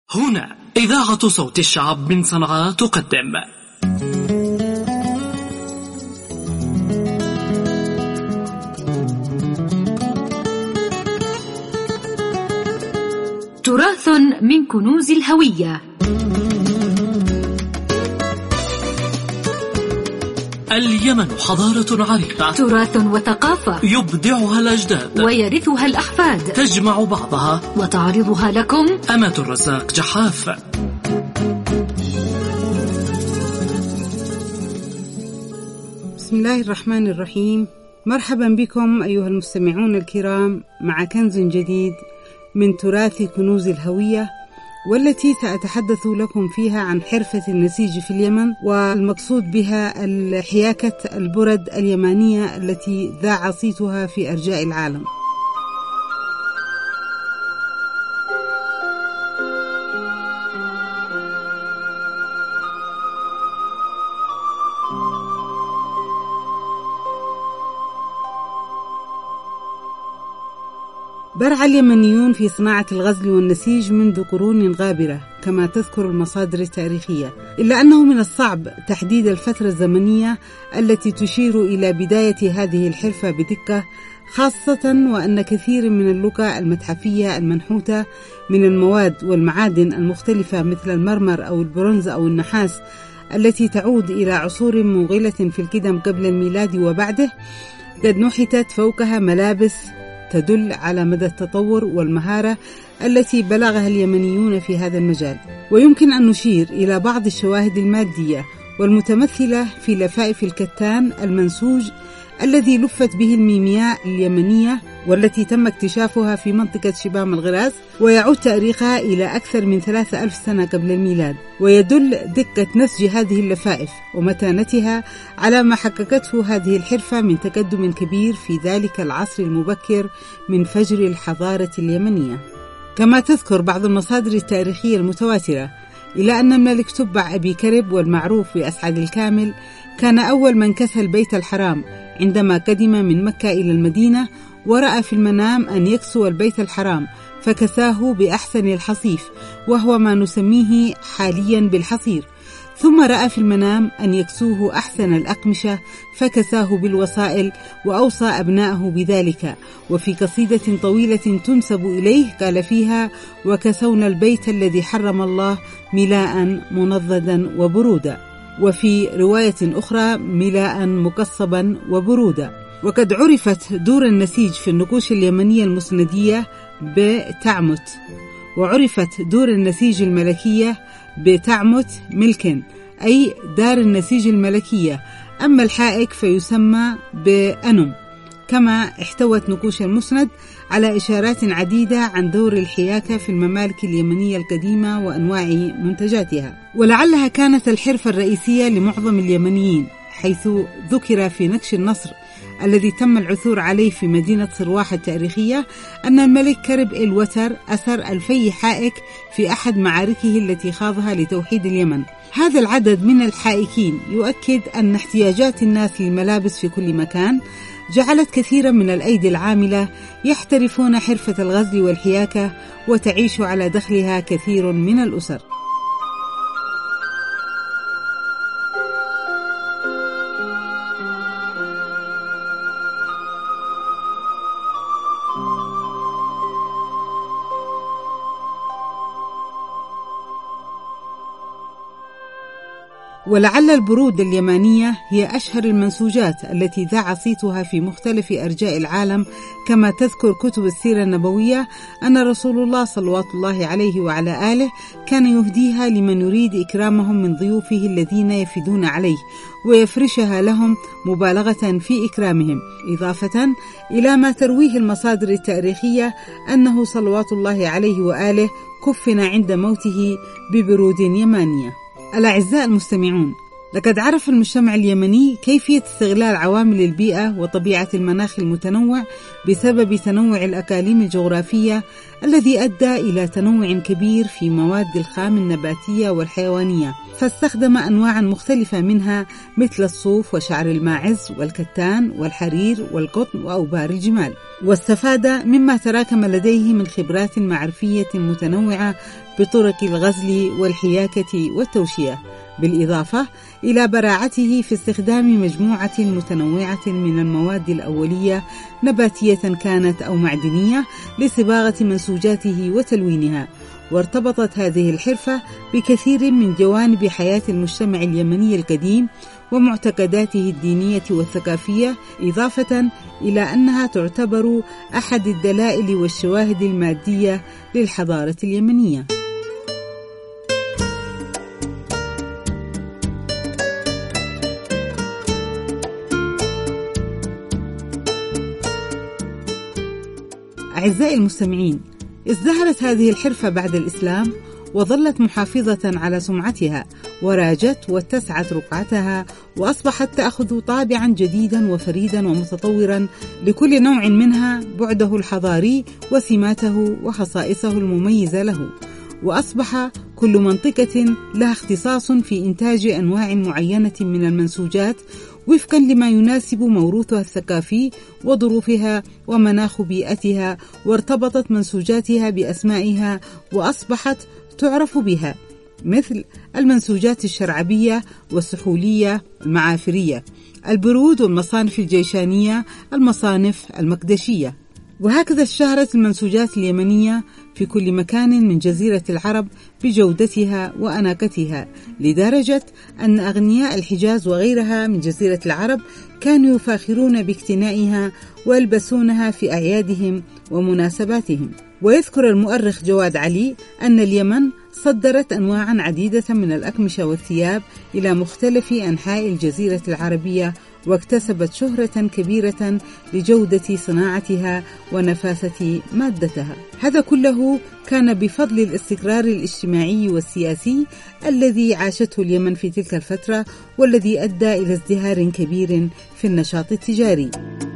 هنا إذاعة صوت الشعب من صنعاء تقدم تراث من كنوز الهوية. اليمن حضارة عريقة، تراث وثقافة يبدعها الأجداد ويرثها الأحفاد، تجمع بعضها وتعرضها لكم أمة الرزاق جحاف. بسم الله الرحمن الرحيم. مرحبا بكم أيها المستمعون الكرام مع كنز جديد من تراث كنوز الهوية، والتي سأتحدث لكم فيها عن حرفة النسيج في اليمن، والمقصود بها حياكة البرد اليمانية التي ذاع صيتها في أرجاء العالم. برع اليمنيون في صناعة الغزل والنسيج منذ قرون غابرة كما تذكر المصادر التاريخية، إلا أنه من الصعب تحديد الفترة الزمنية التي تشير إلى بداية هذه الحرفة بدقة، خاصة وأن كثير من اللقى المتحفية المنحوتة من المواد والمعادن المختلفة مثل المرمر أو البرونز أو النحاس التي تعود إلى عصور موغلة في القدم قبل الميلاد وبعده، قد نحتت فوقها ملابس تدل على مدى التطور والمهارة التي بلغها اليمنيون في هذا المجال. ويمكن أن نشير إلى بعض الشواهد المادية والمتمثلة في لفائف الكتان المنسوج الذي لفت به الميمياء اليمنية، والتي تم اكتشافها في منطقة شبام الغراس، ويعود تاريخها إلى أكثر من 3000 سنة قبل الميلاد، ويدل دقة نسج هذه اللفائف ومتانتها على ما حققته هذه الحرفة من تقدم كبير في ذلك العصر المبكر من فجر الحضارة اليمنية. كما تذكر بعض المصادر التاريخية المتواترة إلى أن الملك تبع أبي كرب والمعروف بأسعد الكامل كان أول من كسى البيت الحرام عندما قدم من مكة إلى المدينة، ورأى في المنام أن يكسو البيت الحرام فكساه بأحسن الحصيف، وهو ما نسميه حاليا بالحصير. ثم رأى في المنام أن يكسوه أحسن الأقمشة فكساه بالوسائل، وأوصى أبنائه بذلك. وفي قصيدة طويلة تنسب إليه قال فيها: وكسونا البيت الذي حرم الله ملاء منضدا وبرودا. وفي رواية أخرى: ملاء مقصبا وبرودا. وقد عرفت دور النسيج في النقوش اليمنية المسندية بتعمت، وعرفت دور النسيج الملكية بتعمت ملكن، أي دار النسيج الملكية. أما الحائك فيسمى بأنم. كما احتوت نقوش المسند على إشارات عديدة عن دور الحياكة في الممالك اليمنية القديمة وأنواع منتجاتها، ولعلها كانت الحرفة الرئيسية لمعظم اليمنيين، حيث ذكر في نقش النصر الذي تم العثور عليه في مدينة صرواح التاريخية أن الملك كرب الوتر أسر 2000 حائك في أحد معاركه التي خاضها لتوحيد اليمن. هذا العدد من الحائكين يؤكد أن احتياجات الناس للملابس في كل مكان جعلت كثيرا من الأيدي العاملة يحترفون حرفة الغزل والحياكة، وتعيش على دخلها كثير من الأسر. ولعل البرود اليمانية هي أشهر المنسوجات التي ذاع صيتها في مختلف أرجاء العالم، كما تذكر كتب السيرة النبوية أن رسول الله صلوات الله عليه وعلى آله كان يهديها لمن يريد إكرامهم من ضيوفه الذين يفدون عليه، ويفرشها لهم مبالغة في إكرامهم، إضافة إلى ما ترويه المصادر التاريخية أنه صلوات الله عليه وآله كفن عند موته ببرود يمانية. الأعزاء المستمعون، لقد عرف المجتمع اليمني كيفية استغلال عوامل البيئة وطبيعة المناخ المتنوع بسبب تنوع الأقاليم الجغرافية الذي أدى إلى تنوع كبير في مواد الخام النباتية والحيوانية، فاستخدم أنواعا مختلفة منها مثل الصوف وشعر الماعز والكتان والحرير والقطن وأوبار الجمال، واستفاد مما تراكم لديه من خبرات معرفية متنوعة بطرق الغزل والحياكة والتوشية، بالإضافة إلى براعته في استخدام مجموعة متنوعة من المواد الأولية نباتية كانت أو معدنية لصباغة منسوجاته وتلوينها. وارتبطت هذه الحرفة بكثير من جوانب حياة المجتمع اليمني القديم ومعتقداته الدينية والثقافية، إضافة إلى أنها تعتبر أحد الدلائل والشواهد المادية للحضارة اليمنية. أعزائي المستمعين، ازدهرت هذه الحرفة بعد الإسلام وظلت محافظة على سمعتها، وراجت واتسعت رقعتها، وأصبحت تأخذ طابعا جديدا وفريدا ومتطورا لكل نوع منها بعده الحضاري وسماته وخصائصه المميزة له، وأصبح كل منطقة لها اختصاص في إنتاج أنواع معينة من المنسوجات وفقا لما يناسب موروثها الثقافي وظروفها ومناخ بيئتها، وارتبطت منسوجاتها بأسمائها وأصبحت تعرف بها، مثل المنسوجات الشرعبية والسحولية المعافرية، البرود والمصانف الجيشانية، المصانف المقدشية. وهكذا اشتهرت المنسوجات اليمنية في كل مكان من جزيرة العرب بجودتها وأناقتها، لدرجة أن أغنياء الحجاز وغيرها من جزيرة العرب كانوا يفاخرون باقتنائها ويلبسونها في أعيادهم ومناسباتهم. ويذكر المؤرخ جواد علي أن اليمن صدرت أنواعا عديدة من الأقمشة والثياب إلى مختلف أنحاء الجزيرة العربية، واكتسبت شهرة كبيرة لجودة صناعتها ونفاسة مادتها. هذا كله كان بفضل الاستقرار الاجتماعي والسياسي الذي عاشته اليمن في تلك الفترة، والذي أدى إلى ازدهار كبير في النشاط التجاري.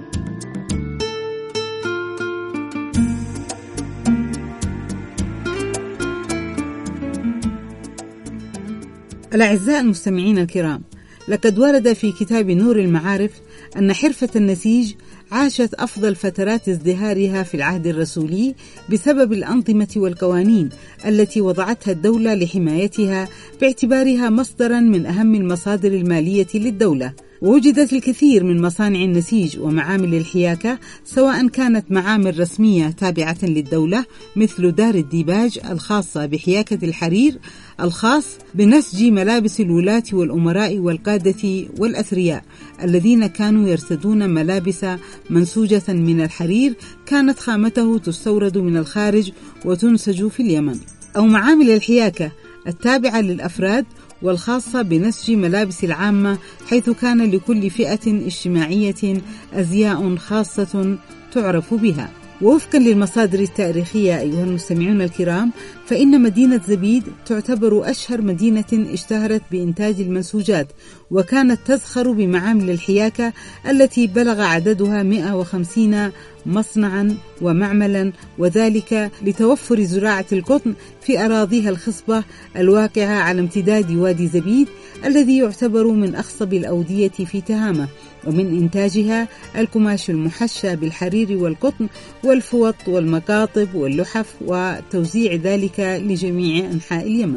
الأعزاء المستمعين الكرام، لقد ورد في كتاب نور المعارف أن حرفة النسيج عاشت أفضل فترات ازدهارها في العهد الرسولي بسبب الأنظمة والقوانين التي وضعتها الدولة لحمايتها باعتبارها مصدرا من أهم المصادر المالية للدولة. ووجدت الكثير من مصانع النسيج ومعامل الحياكة، سواء كانت معامل رسمية تابعة للدولة مثل دار الديباج الخاصة بحياكة الحرير الخاص بنسج ملابس الولاة والأمراء والقادة والأثرياء الذين كانوا يرتدون ملابس منسوجة من الحرير كانت خامته تستورد من الخارج وتنسج في اليمن، أو معامل الحياكة التابعة للأفراد والخاصة بنسج ملابس العامة، حيث كان لكل فئة اجتماعية أزياء خاصة تعرف بها. ووفقا للمصادر التاريخية أيها المستمعون الكرام، فإن مدينة زبيد تعتبر أشهر مدينة اشتهرت بإنتاج المنسوجات، وكانت تزخر بمعامل الحياكة التي بلغ عددها 150 مصنعا ومعملا، وذلك لتوفر زراعة القطن في أراضيها الخصبة الواقعة على امتداد وادي زبيد الذي يعتبر من أخصب الأودية في تهامة، ومن إنتاجها القماش المحشى بالحرير والقطن والفوط والمقاطب واللحف، وتوزيع ذلك لجميع أنحاء اليمن.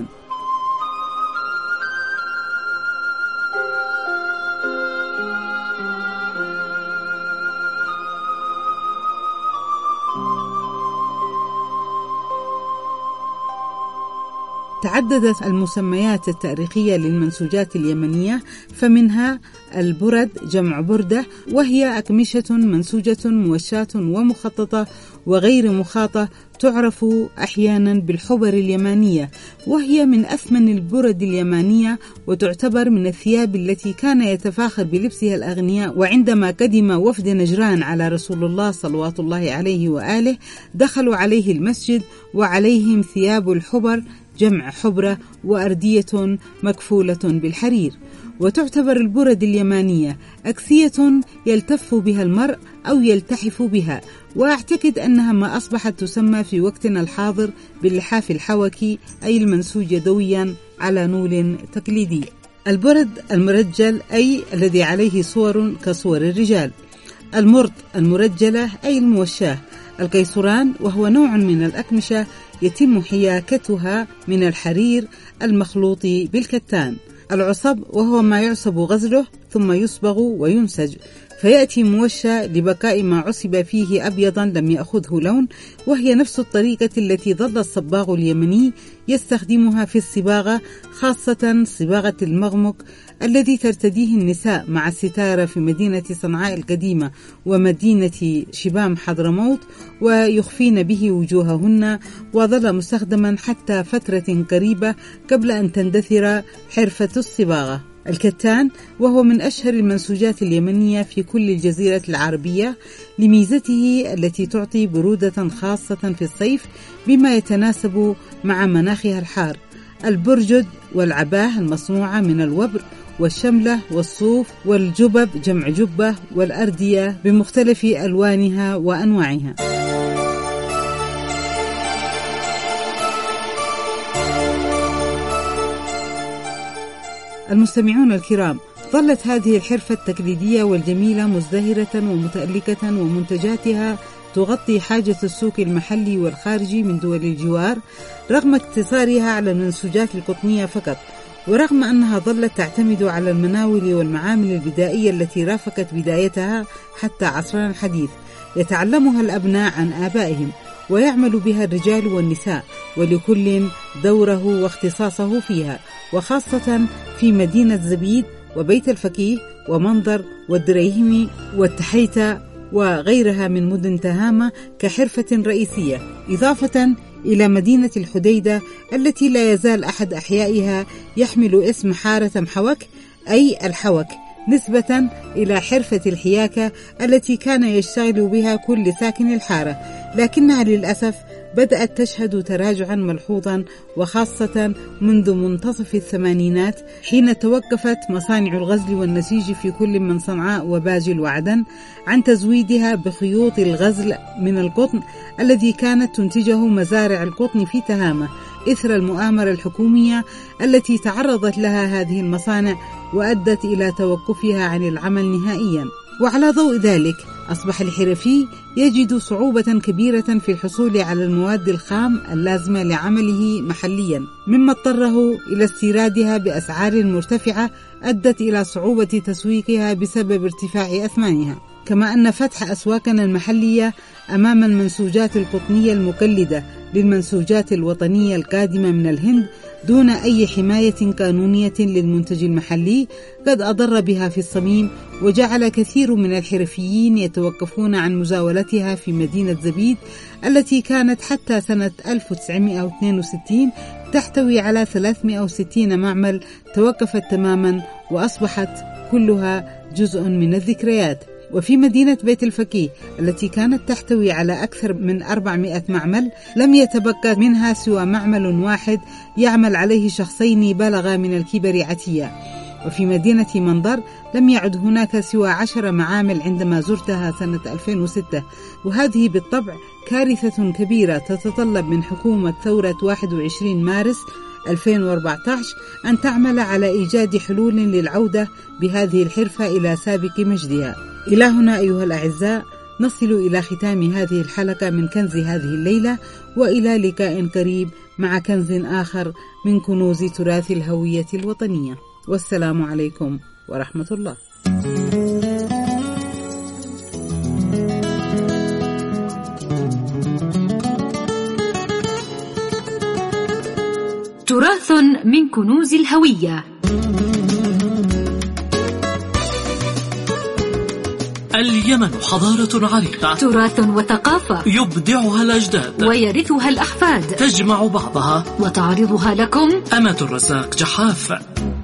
تعددت المسميات التاريخية للمنسوجات اليمنية، فمنها البرد جمع بردة، وهي أقمشة منسوجة موشاة ومخططة وغير مخاطة تعرف أحيانا بالحبر اليمانية، وهي من أثمن البرد اليمانية، وتعتبر من الثياب التي كان يتفاخر بلبسها الأغنياء. وعندما قدم وفد نجران على رسول الله صلوات الله عليه وآله دخلوا عليه المسجد وعليهم ثياب الحبر جمع حبرة وأردية مكفولة بالحرير. وتعتبر البرد اليمانية أكسية يلتف بها المرء أو يلتحف بها، وأعتقد أنها ما أصبحت تسمى في وقتنا الحاضر باللحاف الحوكي، أي المنسوج يدويا على نول تقليدي. البرد المرجل أي الذي عليه صور كصور الرجال. المرط المرجلة أي الموشاة. القيصران وهو نوع من الأقمشة يتم حياكتها من الحرير المخلوط بالكتان. العصب وهو ما يعصب غزله ثم يصبغ وينسج فيأتي موشى لبقاء ما عصب فيه أبيضا لم يأخذه لون، وهي نفس الطريقة التي ظل الصباغ اليمني يستخدمها في الصباغة، خاصة صباغة المغمق الذي ترتديه النساء مع الستارة في مدينة صنعاء القديمة ومدينة شبام حضرموت، ويخفين به وجوههن، وظل مستخدما حتى فترة قريبة قبل أن تندثر حرفة الصباغة. الكتان وهو من أشهر المنسوجات اليمنية في كل الجزيرة العربية لميزته التي تعطي برودة خاصة في الصيف بما يتناسب مع مناخها الحار. البرجد والعباه المصنوعة من الوبر والشملة والصوف والجبب جمع جبة والأردية بمختلف ألوانها وأنواعها. المستمعون الكرام، ظلت هذه الحرفة التقليدية والجميلة مزدهرة ومتألقة، ومنتجاتها تغطي حاجة السوق المحلي والخارجي من دول الجوار، رغم اقتصارها على المنسوجات القطنية فقط، ورغم أنها ظلت تعتمد على المناول والمعامل البدائية التي رافقت بدايتها حتى عصرنا الحديث، يتعلمها الأبناء عن آبائهم ويعمل بها الرجال والنساء، ولكل دوره واختصاصه فيها، وخاصة في مدينة زبيد وبيت الفقيه ومنظر والدريهمي والتحيتة وغيرها من مدن تهامة كحرفة رئيسية، إضافة إلى مدينة الحديدة التي لا يزال أحد أحيائها يحمل اسم حارة محوك أي الحوك، نسبة إلى حرفة الحياكة التي كان يشتغل بها كل ساكن الحارة، لكنها للأسف بدأت تشهد تراجعا ملحوظا، وخاصة منذ منتصف الثمانينات حين توقفت مصانع الغزل والنسيج في كل من صنعاء وباجل وعدن عن تزويدها بخيوط الغزل من القطن الذي كانت تنتجه مزارع القطن في تهامة إثر المؤامرة الحكومية التي تعرضت لها هذه المصانع وأدت إلى توقفها عن العمل نهائيا. وعلى ضوء ذلك أصبح الحرفي يجد صعوبة كبيرة في الحصول على المواد الخام اللازمة لعمله محليا، مما اضطره إلى استيرادها بأسعار مرتفعة أدت إلى صعوبة تسويقها بسبب ارتفاع أثمانها، كما أن فتح أسواقنا المحلية أمام المنسوجات القطنية المقلدة للمنسوجات الوطنية القادمة من الهند دون أي حماية قانونية للمنتج المحلي قد أضر بها في الصميم، وجعل كثير من الحرفيين يتوقفون عن مزاولتها في مدينة زبيد التي كانت حتى سنة 1962 تحتوي على 360 معمل توقفت تماما وأصبحت كلها جزء من الذكريات. وفي مدينة بيت الفقيه التي كانت تحتوي على أكثر من 400 معمل لم يتبقى منها سوى معمل واحد يعمل عليه شخصين بلغا من الكبر عتيا. وفي مدينة منظر لم يعد هناك سوى 10 معامل عندما زرتها سنة 2006، وهذه بالطبع كارثة كبيرة تتطلب من حكومة ثورة 21 مارس 2014 أن تعمل على إيجاد حلول للعودة بهذه الحرفة إلى سابق مجدها. إلى هنا أيها الأعزاء نصل إلى ختام هذه الحلقة من كنز هذه الليلة، وإلى لقاء قريب مع كنز آخر من كنوز تراث الهوية الوطنية، والسلام عليكم ورحمة الله. تراث من كنوز الهوية. اليمن حضارة عريقة، تراث وثقافة يبدعها الأجداد ويرثها الأحفاد، تجمع بعضها وتعرضها لكم أمة الرزاق جحاف.